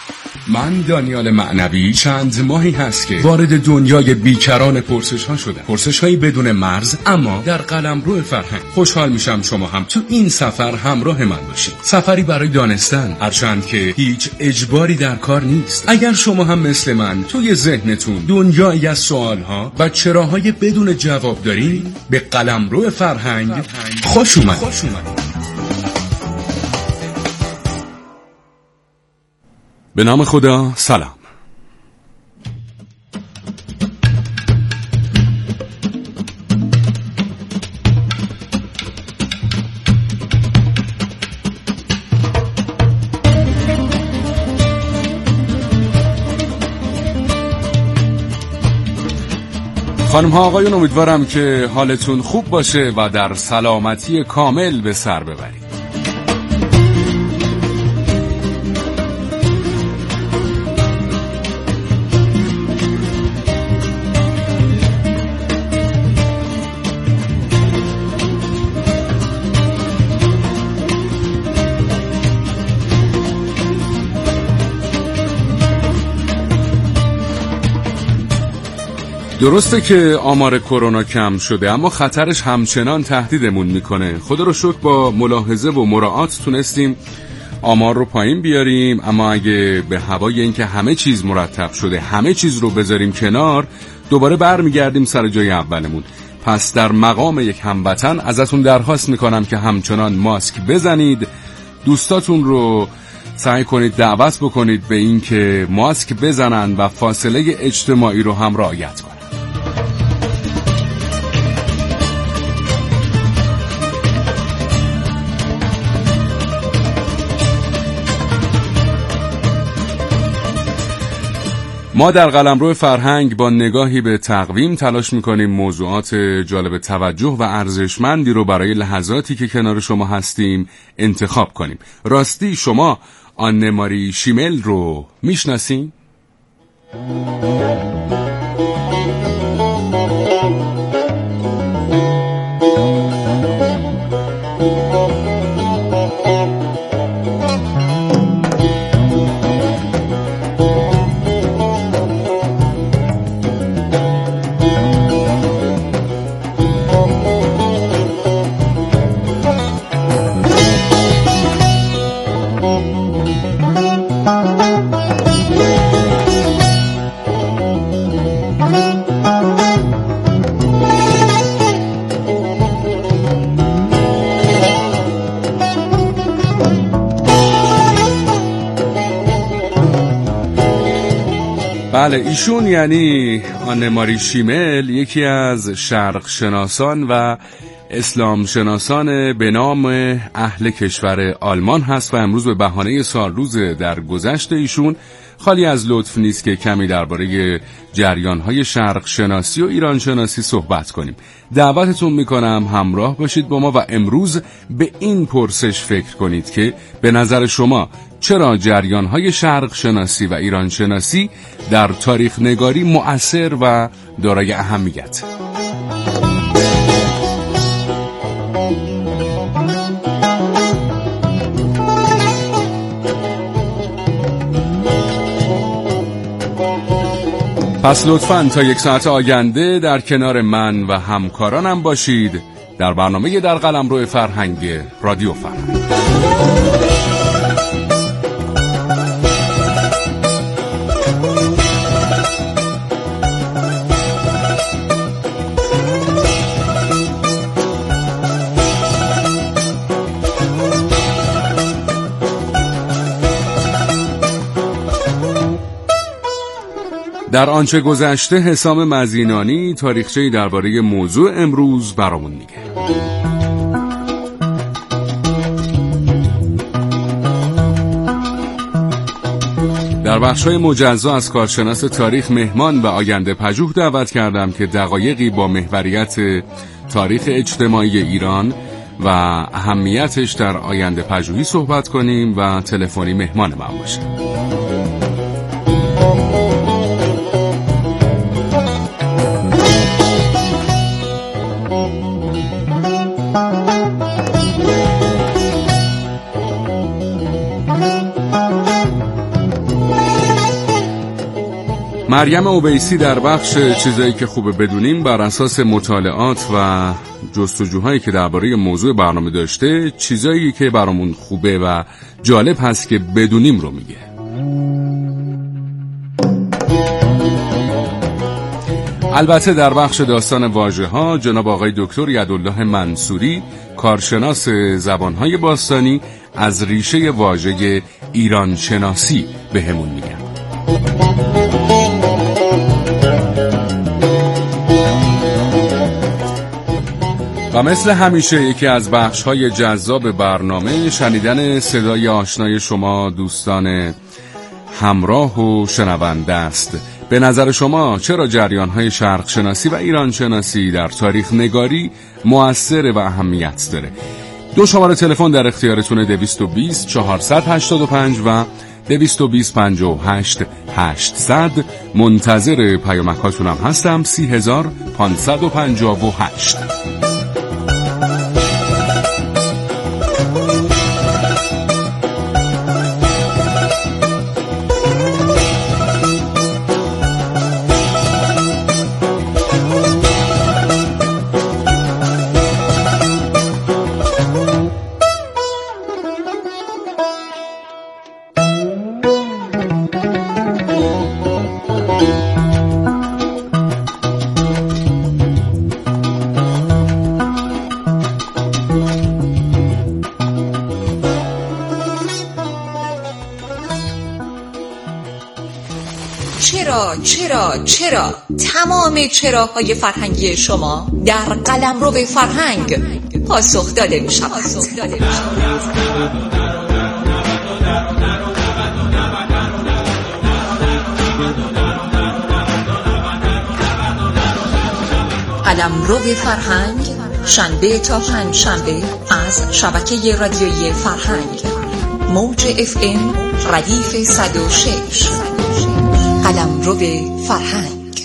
من دانیال معنوی چند ماهی هست که وارد دنیای بیکران پرسش ها شدم. پرسش هایی بدون مرز، اما در قلمرو فرهنگ. خوشحال میشم شما هم تو این سفر همراه من باشید. سفری برای دانستن، هرچند که هیچ اجباری در کار نیست. اگر شما هم مثل من توی ذهنتون دنیایی از سوال ها و چراهای بدون جواب دارین، به قلمرو فرهنگ خوش اومدید. به نام خدا، سلام. خانم ها آقایون، امیدوارم که حالتون خوب باشه و در سلامتی کامل به سر ببرید. درسته که آمار کرونا کم شده، اما خطرش همچنان تهدیدمون میکنه. خدا رو شکر با ملاحظه و مراعات تونستیم آمار رو پایین بیاریم، اما اگه به هوای اینکه همه چیز مرتب شده همه چیز رو بذاریم کنار، دوباره برمیگردیم سر جای اولمون. پس در مقام یک هموطن ازتون درخواست میکنم که همچنان ماسک بزنید، دوستاتون رو سعی کنید دعوت بکنید به این که ماسک بزنن و فاصله اجتماعی رو هم رعایت کنن. ما در قلمرو فرهنگ با نگاهی به تقویم تلاش میکنیم موضوعات جالب توجه و ارزشمندی رو برای لحظاتی که کنار شما هستیم انتخاب کنیم. راستی شما آنه ماری شیمل رو میشناسین؟ بله، ایشون یعنی آنه ماری شیمل یکی از شرق شناسان و اسلام شناسان به نام اهل کشور آلمان هست و امروز به بهانه سالروز درگذشت ایشون خالی از لطف نیست که کمی درباره جریان‌های شرق شناسی و ایران شناسی صحبت کنیم. دعوتتون میکنم همراه باشید با ما و امروز به این پرسش فکر کنید که به نظر شما چرا جریان‌های شرق شناسی و ایران شناسی در تاریخ نگاری مؤثر و دارای اهمیت؟ پس لطفاً تا یک ساعت آینده در کنار من و همکارانم باشید در برنامه در قلمرو فرهنگ رادیو فرهنگ. در آنچه گذشته حسام مزینانی تاریخچه‌ای درباره موضوع امروز برامون میگه. در بخش‌های مجزا از کارشناس تاریخ مهمان و آینده پژوه دعوت کردم که دقایقی با محوریت تاریخ اجتماعی ایران و اهمیتش در آینده پژوهی صحبت کنیم و تلفنی مهمان من باشه. مریم اویسی در بخش چیزایی که خوبه بدونیم بر اساس مطالعات و جستجوهایی که درباره موضوع برنامه داشته چیزایی که برامون خوبه و جالب هست که بدونیم رو میگه. البته در بخش داستان واژه‌ها جناب آقای دکتر یدالله منصوری کارشناس زبانهای باستانی از ریشه واژه ایران شناسی بهمون میگن. و مثل همیشه یکی از بخش‌های جذاب برنامه شنیدن صدای آشنای شما دوستان همراه و شنونده است. به نظر شما چرا جریان‌های شرق شناسی و ایران شناسی در تاریخ نگاری مؤثر و اهمیت داره؟ 2 شماره تلفن در اختیارتونه 220 485 و 220 58 800. منتظر پیامکاتونم هستم. 30558. چرا تمام چراهای فرهنگی شما در قلمرو فرهنگ پاسخ داده می شود. قلمرو فرهنگ شنبه تا پنجشنبه از شبکه رادیویی فرهنگ موج FM ردیف 106. قلمرو فرهنگ.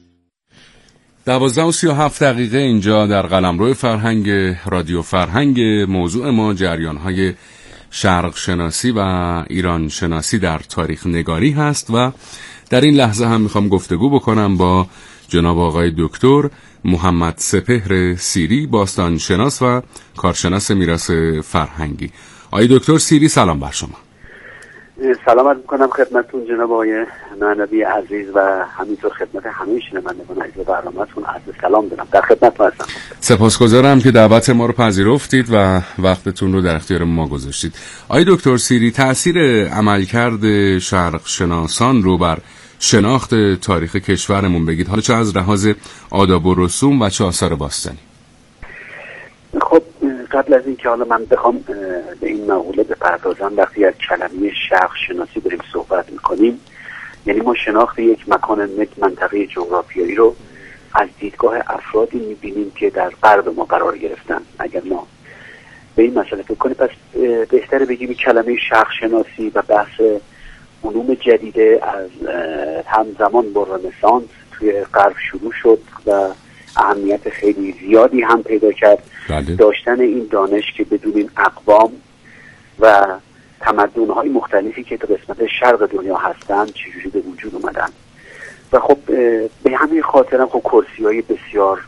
12:37 اینجا در قلمرو فرهنگ رادیو فرهنگ. موضوع ما جریان‌های شرق شناسی و ایران شناسی در تاریخ نگاری هست و در این لحظه هم میخوام گفتگو بکنم با جناب آقای دکتر محمد سپهر سیری، باستان شناس و کارشناس میراث فرهنگی. آقای دکتر سیری سلام بر شما. سلام عرض می‌کنم خدمتتون جناب آقای معنوی عزیز و همینطور خدمت همه شنوندگان عزیز برنامه‌تون عرض سلام دارم. در خدمتتون هستم. سپاسگزارم که دعوت ما رو پذیرفتید و وقتتون رو در اختیار ما گذاشتید. آقای دکتر سیری، تأثیر عملکرد شرق شناسان رو بر شناخت تاریخ کشورمون بگید، حالا چه از لحاظ آداب و رسوم و چه آثار باستانی. خب قبل از اینکه حالا من بخوام به این مقوله بپردازم، وقتی از کلمه شرق شناسی داریم صحبت میکنیم، یعنی ما شناخت یک مکان، یک منطقه جغرافیایی رو از دیدگاه افرادی میبینیم که در غرب ما قرار گرفتن. اگر ما به این مسئله فکر کنیم، پس بهتره بگیم کلمه شرق شناسی و بحث علوم جدیده از همزمان با رنسانس توی غرب شروع شد و اهمیت خیلی زیادی هم پیدا کرد. بله. داشتن این دانش که بدونیم اقوام و تمدن‌های مختلفی که در قسمت شرق دنیا هستن چجوری به وجود اومدن و خب به همین خاطر هم خب کرسی‌های بسیار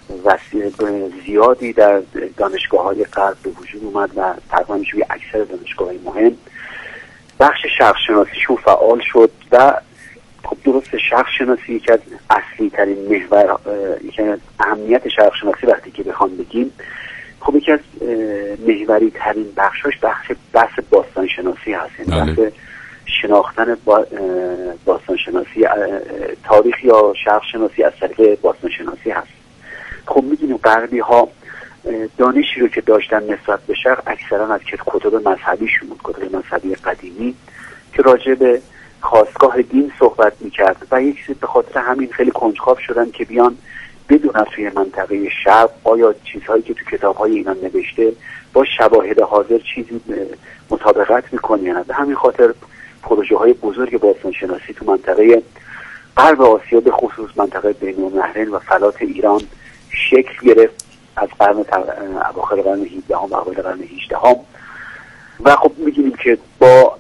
زیادی در دانشگاه‌های غرب به وجود اومد و تقریباً میشه اکثر دانشگاه‌های مهم بخش شرق شناسیشون فعال شد. و خب درست شرق شناسی یکی از اصلی ترین محور، یکی از اهمیت شرق شناسی وقتی که بخوام بگیم، خب یکی از محوری ترین بخشاش بحث باستان شناسی هست. یعنی بحث شناختن باستان شناسی، تاریخ یا شرق شناسی از طریق باستان شناسی هست. خب میدونیم غربی ها دانشی رو که داشتن نسبت به شرق اکثرا از کتب مذهبیشون بود، کتب مذهبی قدیمی که راجع به خاستگاه دین صحبت میکرد و یک به خاطر همین خیلی کنجکاو شدن که بیان بدونن توی منطقه شرق آیا چیزهایی که تو کتاب‌های اینا نوشته با شواهد حاضر چیزی مطابقت میکنه یا نه. به همین خاطر پروژه‌های بزرگ باستان شناسی تو منطقه غرب آسیا، به خصوص منطقه بین‌النهرین و فلات ایران شکل گرفت از اواخر قرن 17 و اوایل قرن 18 و خب می‌بینیم که با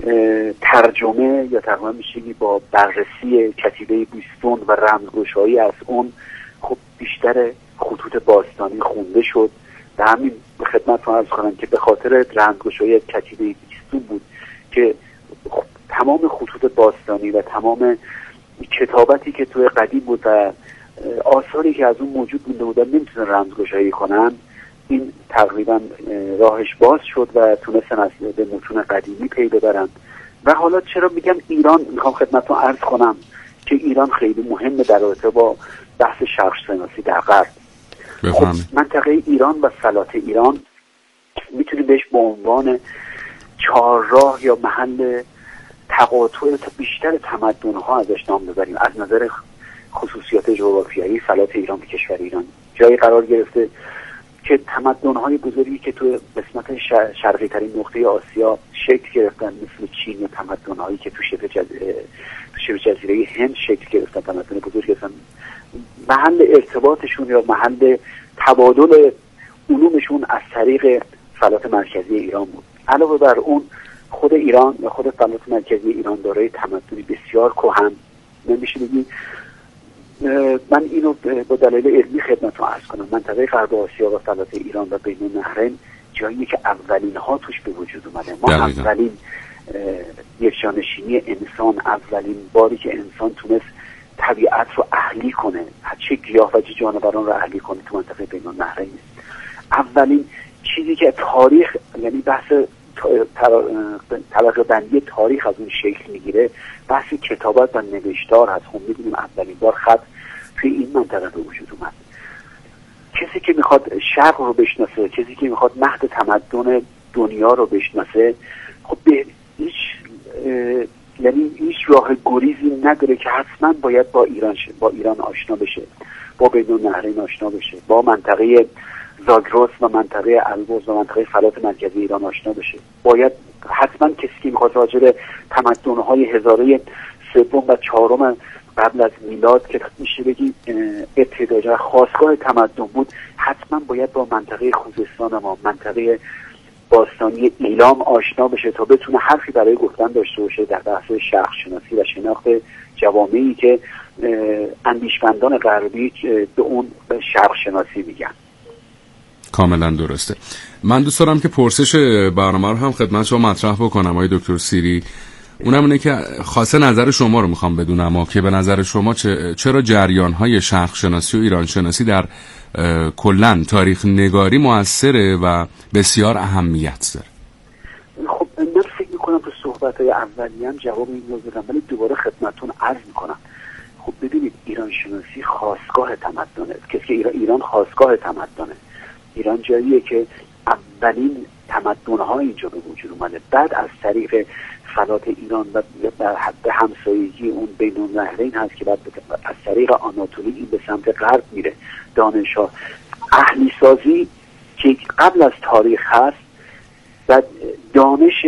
ترجمه یا تقریبا میشه با بررسی کتیبه بیستون و رمزگشایی از اون خب بیشتر خطوط باستانی خونده شد. و همین به خدمتتون عرض کنم که به خاطر رمزگشایی کتیبه بیستون بود که خب تمام خطوط باستانی و تمام کتابتی که توی قدیم بود و آثاری که از اون موجود مونده بودن نمیتونن رمزگشایی کنن، این تقریبا راهش باز شد و تونستن از به متون قدیمی پی ببرن. و حالا چرا میگم ایران، میخوام خدمتتون عرض کنم که ایران خیلی مهمه در رابطه با بحث شرق شناسی در غرب. خب منطقه ایران و فلات ایران میتونیم بهش به عنوان چهارراه یا محل تقاطع بیشتر تمدن‌ها ازش نام ببریم. از نظر خصوصیات جغرافیایی فلات ایران به کشور ایران جایی قرار گرفته که تمدن‌های بزرگی که تو قسمت شرقی ترین نقطه آسیا شکل گرفتن، مثل چین، یا تمدن‌هایی که تو شبه جزیره هند شکل گرفتن، تمدن بزرگی هستن، محل ارتباطشون یا محل تبادل علومشون از طریق فلات مرکزی ایران بود. علاوه بر اون خود ایران و خود فلات مرکزی ایران دارای تمدنی بسیار کهن، نمیشه بگی. من اینو با دلایل علمی خدمتتون عرض کنم. منطقه غرب آسیا و فلات ایران و بین النهرین جایی که اولین ها توش به وجود اومده. ما اولین یکجانشینی انسان، اولین باری که انسان تونست طبیعت رو اهلی کنه، چه گیاه و چه جانوران رو اهلی کنه تو منطقه بین النهرین. اولین چیزی که تاریخ، یعنی بحث طبقه بندی تاریخ از اون شکل میگیره، بحث کتابت و نوشتار هست. خب میدونیم اولین بار خط توی این منطقه به وجود اومد. کسی که میخواد شرق رو بشناسه، کسی که میخواد مهد تمدن دنیا رو بشناسه، خب به هیچ راه گریزی نداره که حتما باید با ایران آشنا بشه، با بین النهرین آشنا بشه، با منطقه زاگرس و منطقه البرز و منطقه فلات مرکزی ایران آشنا بشه. باید حتما کسی که میخواد راجع به تمدن‌های هزاره سوم و چهارم قبل از میلاد که میشه بگی ابتدای خاستگاه تمدن بود، حتما باید با منطقه خوزستان ما، منطقه باستانی ایلام آشنا بشه تا بتونه حرفی برای گفتن داشته باشه در بحث شرق شناسی و شناخت جوامعی که اندیشمندان غربی به اون شرق شناسی میگن. کاملا درسته. من دوست دارم که پرسش برنامه رو هم خدمت شما مطرح بکنم آقای دکتر سیری. اونم اینه که خاصه نظر شما رو میخوام بدونم که به نظر شما چرا جریان‌های شرق شناسی و ایران شناسی در کلاً تاریخ نگاری مؤثره و بسیار اهمیت داره؟ خب من فکر میکنم تو صحبت‌های اولیه هم جواب این رو دادم، ولی دوباره خدمتتون عرض میکنم. خب ببینید، ایران شناسی خاستگاه تمدنه. کسی که ایران خاستگاه تمدنه. ایران جاییه که اولین تمدن‌ها اینجا به وجود اومده. بعد از طریق فلات ایران و به همسایگی اون بین النهرین هست که بعد از طریق آناتولی این به سمت غرب میره. دانش‌ها اهلی سازی که قبل از تاریخ هست و دانش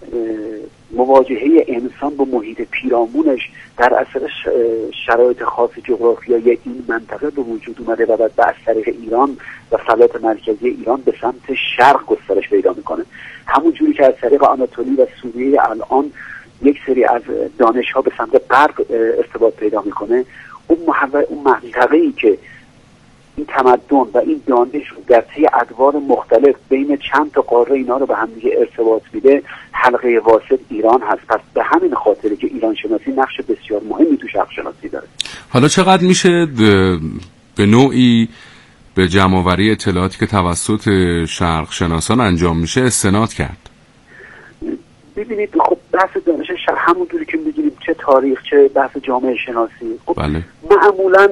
مواجهه انسان با محیط پیرامونش در اثر شرایط خاص جغرافیایی این منطقه به وجود اومده و بعد از طریق ایران و فلات مرکزی ایران به سمت شرق گسترش پیدا میکنه. همون جوری که از طریق آناتولی و سوریه الان یک سری از دانش‌ها به سمت غرب ارتباط پیدا میکنه، اون منطقه‌ای که این تمدن و این دانش در طی ادوار مختلف بین چند تا قاره اینا رو به هم دیگه ارتباط میده، حلقه واسط ایران هست. پس به همین خاطره که ایران شناسی نقش بسیار مهمی تو شرق شناسی داره. حالا چقدر میشه به نوعی به جمع‌آوری اطلاعاتی که توسط شرق شناسان انجام میشه استناد کرد؟ ببینید، خب بحث دانش شرق همونطوری که میدونیم، چه تاریخ چه بحث جامعه شناسی، خب بله. معمولاً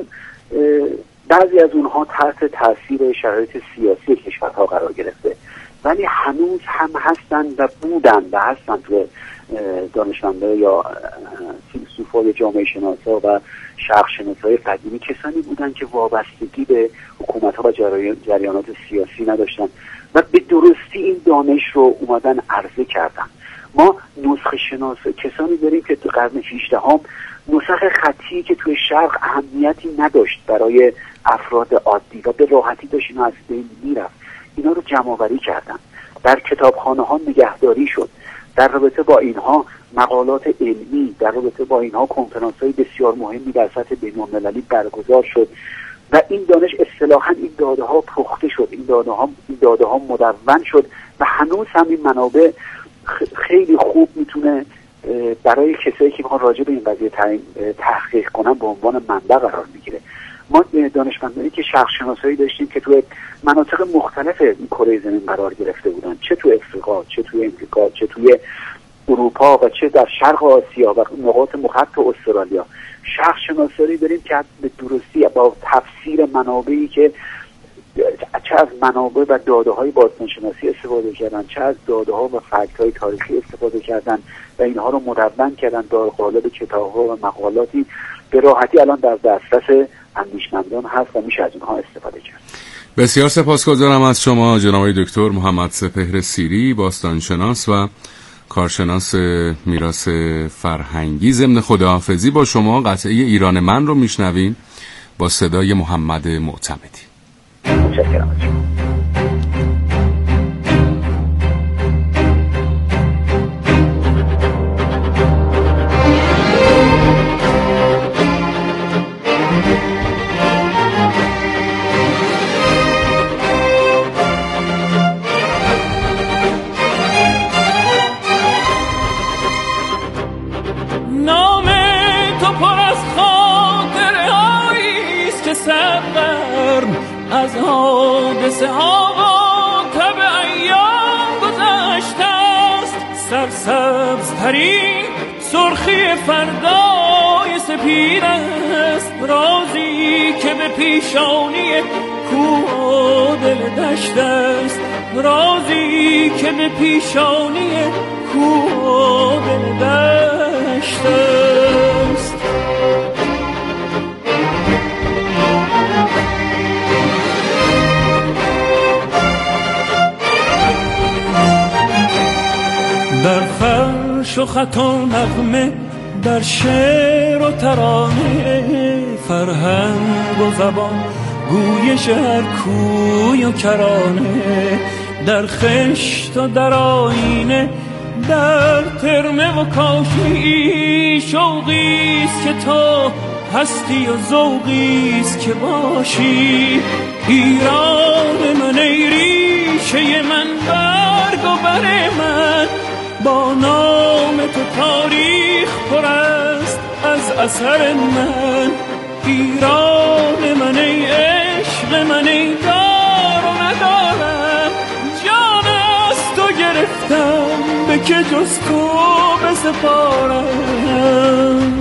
بعضی از اونها تحت تاثیر شرایط سیاسی کشورها قرار گرفته، ولی هنوز هم هستن و بودن و هستن تو دانشمنده یا فیلسوفای جامعه شناسا و شرق شناسای قدیمی کسانی بودن که وابستگی به حکومت‌ها و جریانات سیاسی نداشتن و به درستی این دانش رو اومدن عرضه کردن. ما نسخه شناس کسانی داریم که تو قرن 18 هم نسخ خطی که توی شرق اهمیتی نداشت برای افراد عادی و به راحتی داشت اینا از بین میرفت. اینا رو جمع آوری کردن، در کتابخانه ها نگهداری شد، در رابطه با اینها مقالات علمی، در رابطه با اینها کنفرانس‌های بسیار مهمی در سطح بین‌المللی برگزار شد و این دانش اصطلاحاً این داده‌ها پخته شد، این داده‌ها مدون شد و هنوز هم این منابع خیلی خوب میتونه برای کسایی که میخوان راجع به این قضیه تحقیق کنن به عنوان منبع قرار میگیره. ما دانشمندانی که شرق شناسایی داشتیم که توی مناطق مختلف کره زمین قرار گرفته بودن، چه توی افریقا، چه توی امریکا، چه توی اروپا و چه در شرق آسیا و نقاط مخط استرالیا. شرق شناسایی داریم که به درستی با تفسیر منابعی که چه از منابع و داده‌های باستانشناسی استفاده کردن، چه از داده‌ها و فکت‌های تاریخی استفاده کردن و اینها رو مدون کردن در قالب کتاب‌ها و مقالاتی به راحتی الان در دسترس اندیشمندان هست و میشه از اونها استفاده کرد. بسیار سپاسگزارم از شما جناب دکتر محمد سپهر سیری، باستانشناس و کارشناس میراث فرهنگی. ضمن خداحافظی با شما قطعه ایران من رو میشنویم با صدای محمد معتمدی. متشکرم. از حادثه ها و تب ایام گذشته است، سرسبز ترین سرخی فردای سپید است، رازی که به پیشانی کوه و دل دشت است، رازی که به پیشانی کوه و دل دشت است. در فرش و خط و نغمه، در شعر و ترانه، فرهنگ و زبان، گویش هر کوی و کرانه، در خشت و در آینه، در ترمه و کاشی، شوقیست که تو هستی و ذوقیست که باشی. ایران من ای ریشه من، برگ و بر من، با نام تو تاریخ پر است از اثر من. ایران من ای عشق من، ای دار و ندارم، جان از تو گرفتم به که جز تو بسپارم.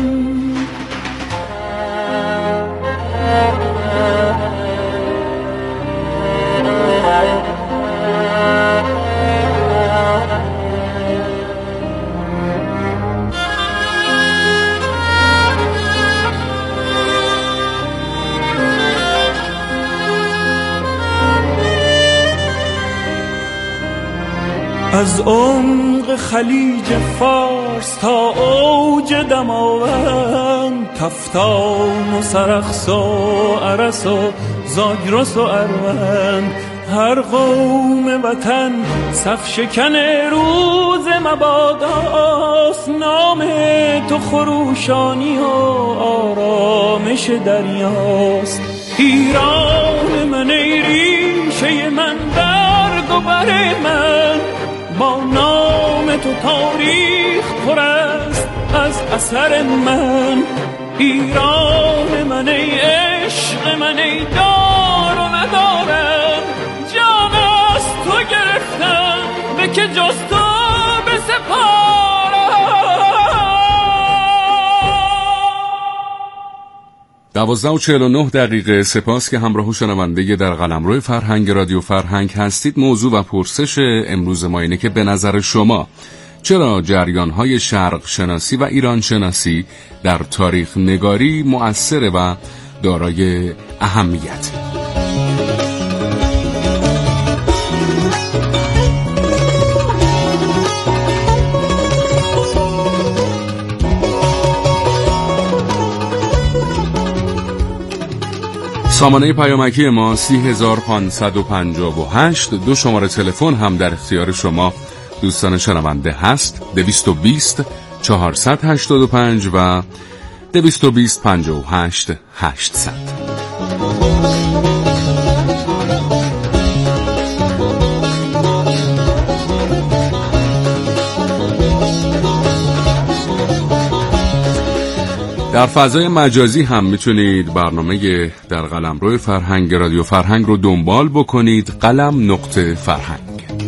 از عمق خلیج فارس تا اوج دماوند، تفتان و سرخس و ارس و زاگرس و اروند، هر قوم وطن صف شکن روز مباداست. نام تو خروشانی و آرامش دریاست. ایران من ای ریشه من، برگ و بر من، با نام تو تاریخ پر است از اثر من. ایران من ای عشق من، ای دار و ندارم، جان از تو گرفتم به که جز تو بسپارم. 12:49 سپاس که همراه شنونده در قلمرو فرهنگ رادیو فرهنگ هستید. موضوع و پرسش امروز ما اینه که به نظر شما چرا جریان‌های شرق شناسی و ایران شناسی در تاریخ نگاری مؤثره و دارای اهمیت؟ سامانه پیامکی ما 30558. دو شماره تلفن هم در اختیار شما دوستان شنونده هست 220 485 و 220 58 800. در فضای مجازی هم میتونید برنامه در قلمرو فرهنگ رادیو فرهنگ رو دنبال بکنید. قلم.فرهنگ.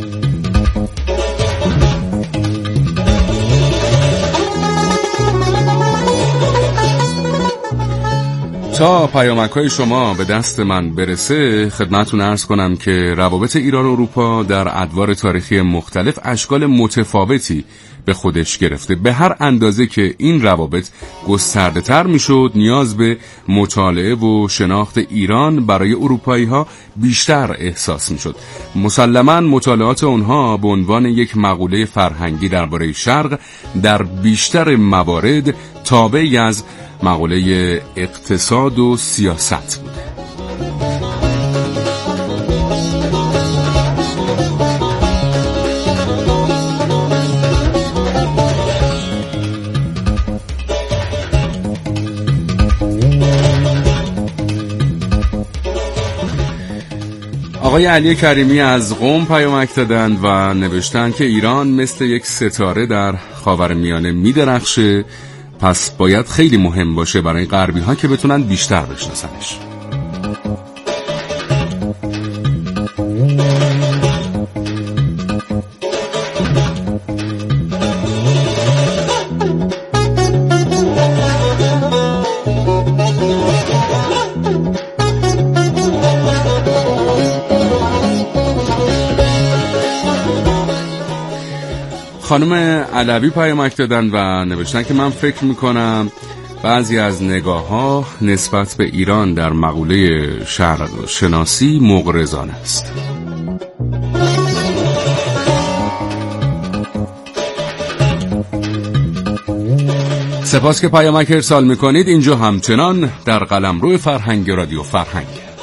تا پیامک‌های شما به دست من برسه خدمتتون عرض کنم که روابط ایران و اروپا در ادوار تاریخی مختلف اشکال متفاوتی به خودش گرفته. به هر اندازه که این روابط گسترده تر می شد نیاز به مطالعه و شناخت ایران برای اروپایی‌ها بیشتر احساس می شد. مسلماً مطالعات اونها به عنوان یک مقوله فرهنگی درباره شرق در بیشتر موارد تابعی از مقوله اقتصاد و سیاست بوده. آقای علی کریمی از قم پیامک دادند و نوشتند که ایران مثل یک ستاره در خاورمیانه می‌درخشه، پس باید خیلی مهم باشه برای غربی ها که بتونن بیشتر بشناسنش. خانم علوی پیامک دادن و نوشتن که من فکر میکنم بعضی از نگاه‌ها نسبت به ایران در مقوله شرق شناسی مغرضانه است. سپاس که پیامک ارسال میکنید. اینجا همچنان در قلمرو فرهنگ رادیو فرهنگ.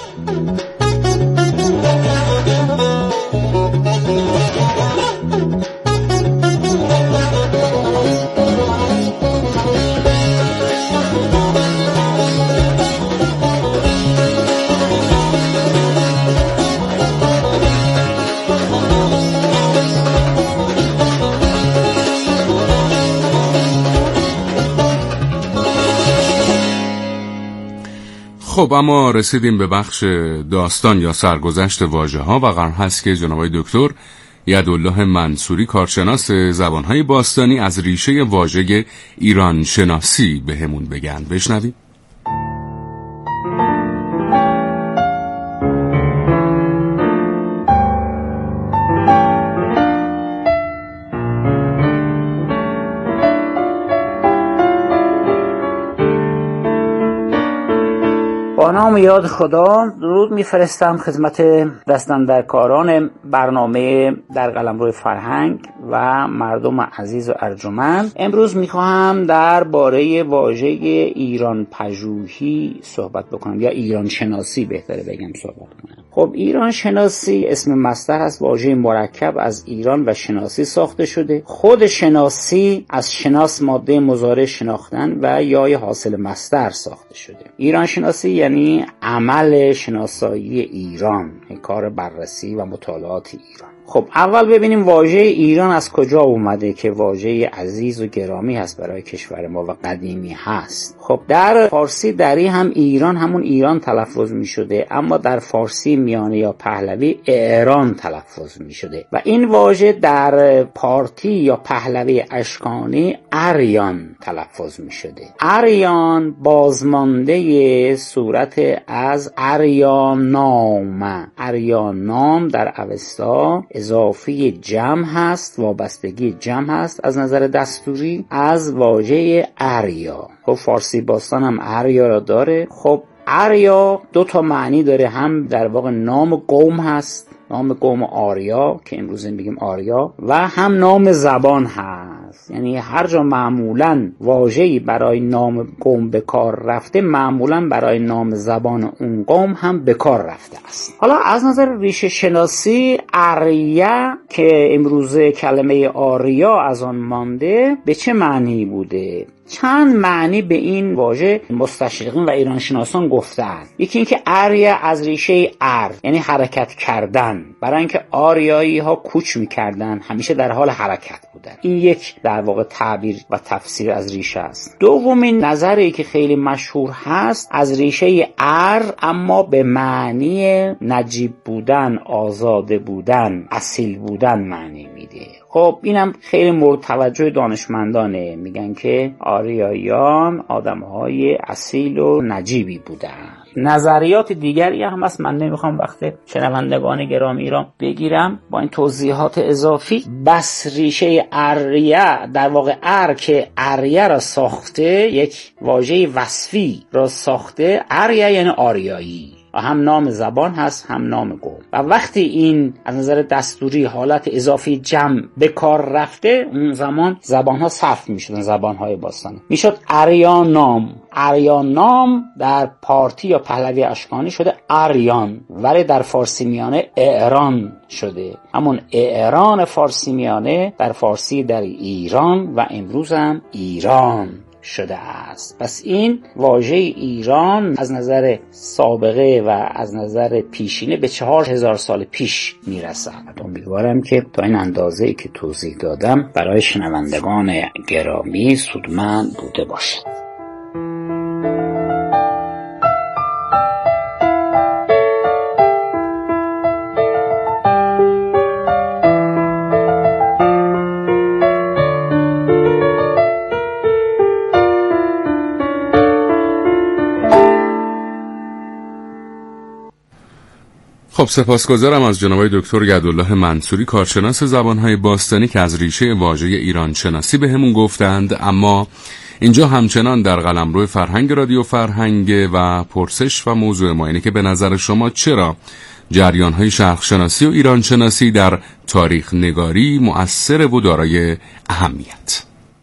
خب اما رسیدیم به بخش داستان یا سرگذشت واژه‌ها و قرار هست که جناب آقای دکتر یدالله منصوری کارشناس زبان‌های باستانی از ریشه واژه ایران شناسی بهمون بگن. بشنویم. با نام یاد خدا درود میفرستم خدمت دستاندرکاران برنامه در قلمرو فرهنگ و مردم عزیز و ارجمند. امروز میخواهم درباره واژه ایران پژوهی صحبت بکنم یا ایران شناسی بهتره بگم صحبت کنم. خب ایران شناسی اسم مصدر هست، واژه مرکب از ایران و شناسی ساخته شده. خود شناسی از شناس ماده مضارع شناختن و یای حاصل مصدر ساخته شده. ایران شناسی یعنی عمل شناسایی ایران، کار بررسی و مطالعات ایران. خب اول ببینیم واژه ایران از کجا اومده که واژه عزیز و گرامی هست برای کشور ما و قدیمی هست. خب در فارسی دری هم ایران همون ایران تلفظ می شده، اما در فارسی میانه یا پهلوی ایران تلفظ می شده و این واژه در پارتی یا پهلوی اشکانی اریان تلفظ می شده. اریان بازمانده صورت از اریانام. اریانام در اوستا اضافی جمع هست، وابستگی جمع هست از نظر دستوری از واژه اریا. خب فارسی باستان هم اریا را داره. خب اریا دو تا معنی داره، هم در واقع نام قوم هست، نام قوم آریا که امروز میگیم آریا، و هم نام زبان هست. است. یعنی هر جا معمولاً واژه‌ای برای نام قوم به کار رفته، معمولاً برای نام زبان اون قوم هم به کار رفته است. حالا از نظر ریشه شناسی، آریا که امروزه کلمه آریا از آن مانده به چه معنی بوده؟ چند معنی به این واژه مستشرقین و ایران شناسان گفتند. یکی اینکه آریا از ریشه ار، یعنی حرکت کردن، برای اینکه آریایی ها کوچ می‌کردن، همیشه در حال حرکت بودن. این یک در واقع تعبیر و تفسیر از ریشه است. دومین نظری که خیلی مشهور هست از ریشه ار، اما به معنی نجیب بودن، آزاده بودن، اصیل بودن معنی میده. خب اینم خیلی مورد توجه دانشمندانه، میگن که آریاییان آدم‌های اصیل و نجیبی بودن. نظریات دیگری هم هست، من نمیخوام وقت شنوندگان گرامی را بگیرم با این توضیحات اضافی. بس ریشه آریا، در واقع ار که آریا را ساخته، یک واژه وصفی را ساخته. آریا یعنی آریایی، هم نام زبان هست هم نام قوم. و وقتی این از نظر دستوری حالت اضافی جمع به کار رفته، اون زمان زبان ها صرف می شدن، زبان های باستانی میشد آریانام. آریانام در پارتی یا پهلوی اشکانی شده آریان، ولی در فارسی میانه ایران شده. همون ایران فارسی میانه در فارسی در ایران و امروز هم ایران شده است. پس این واژه ایران از نظر سابقه و از نظر پیشینه به 4000 سال پیش میرسد. امیدوارم که تا این اندازه‌ای که توضیح دادم برای شنوندگان گرامی سودمند بوده باشد. خب سپاسگزارم از جناب دکتر یدالله منصوری، کارشناس زبانهای باستانی، که از ریشه واژه ایران شناسی به همون گفتند. اما اینجا همچنان در قلمرو فرهنگ رادیو فرهنگ و پرسش و موضوع ما اینه که به نظر شما چرا جریان‌های شرق شناسی و ایران شناسی در تاریخ نگاری مؤثر و دارای اهمیت؟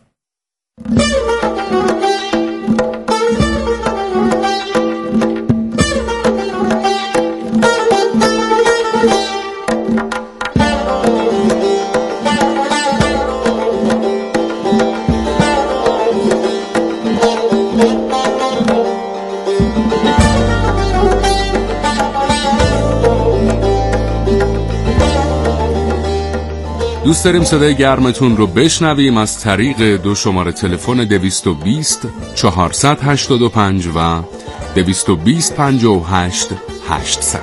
دوست داریم صدای گرمتون رو بشنویم از طریق دو شماره تلفن 220 485 و 220 58 800.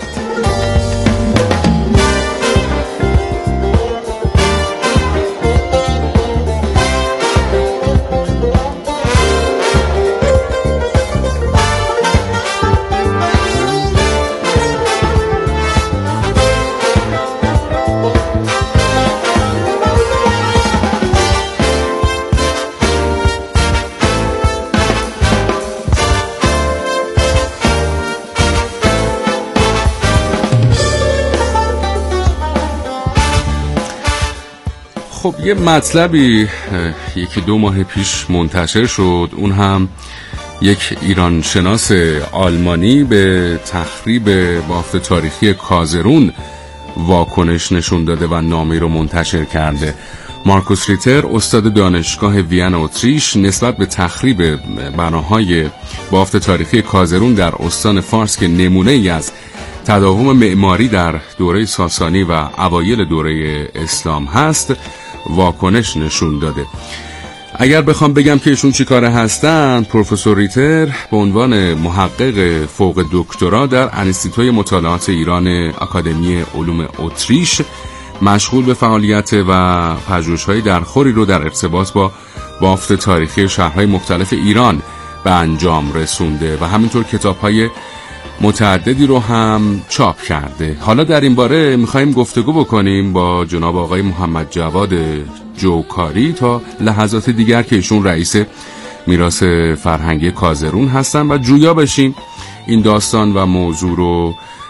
خب یه مطلبی 1-2 ماه پیش منتشر شد، اون هم یک ایران شناس آلمانی به تخریب بافت تاریخی کازرون واکنش نشون داده و نامه‌ای رو منتشر کرده. مارکوس ریتر، استاد دانشگاه وین اتریش، نسبت به تخریب بناهای بافت تاریخی کازرون در استان فارس که نمونه‌ای از تداوم معماری در دوره ساسانی و اوایل دوره اسلام هست، واکنش نشون داده. اگر بخوام بگم که ایشون چی کاره هستن، پروفسور ریتر به عنوان محقق فوق دکترا در انستیتوی مطالعات ایران آکادمی علوم اتریش مشغول به فعالیت و پژوهش‌های درخوری رو در ارتباط با بافت تاریخی شهرهای مختلف ایران به انجام رسونده و همینطور کتاب‌های متعددی رو هم چاپ کرده. حالا در این باره میخواییم گفتگو بکنیم با جناب آقای محمد جواد جوکاری تا لحظات دیگر که ایشون رئیس میراث فرهنگی کازرون هستن و جویا بشیم این داستان و موضوع رو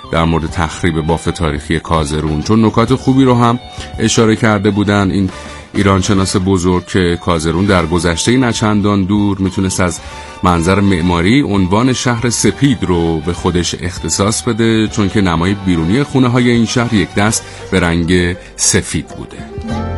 در مورد تخریب بافت تاریخی کازرون، چون نکات خوبی رو هم اشاره کرده بودن این ایرانشناس بزرگ که کازرون در گذشته نچندان دور میتونست از منظر معماری عنوان شهر سپید رو به خودش اختصاص بده، چون که نمای بیرونی خونه های این شهر یک دست به رنگ سفید بوده.